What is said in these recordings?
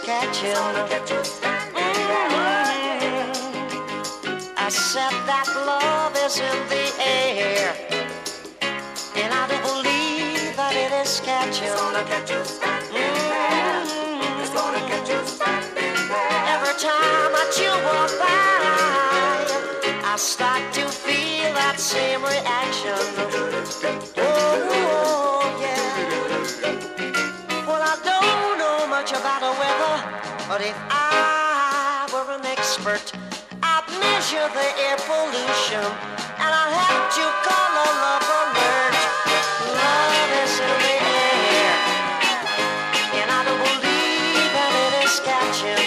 catching. I said that love is in the air, and I do believe that it is catching. Every time that you walk by, I start to feel that same reaction. Oh, yeah. Well, I don't know much about the weather, but if I were an expert, I'd measure the air pollution, and I'd have to call a love alert. Love is in the air, and I don't believe that it is catching.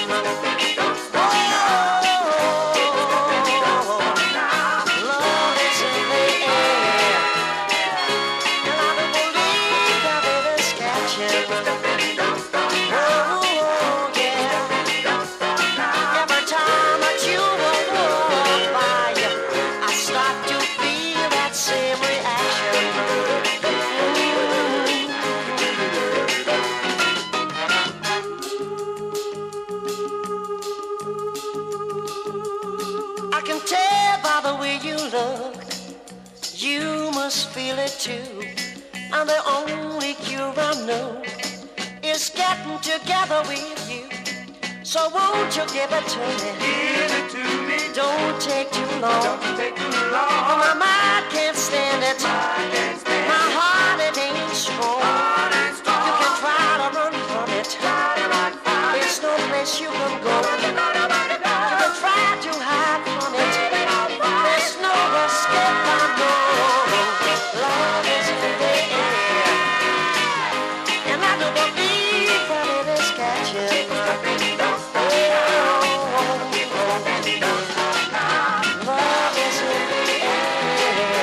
Feel it too, and the only cure I know is getting together with you. So won't you give it to me? Give it to me. Don't take too long. Don't take too long. Oh, my mind can't stand it. My heart it ain't strong. You can try to run from it. There's no place you can go.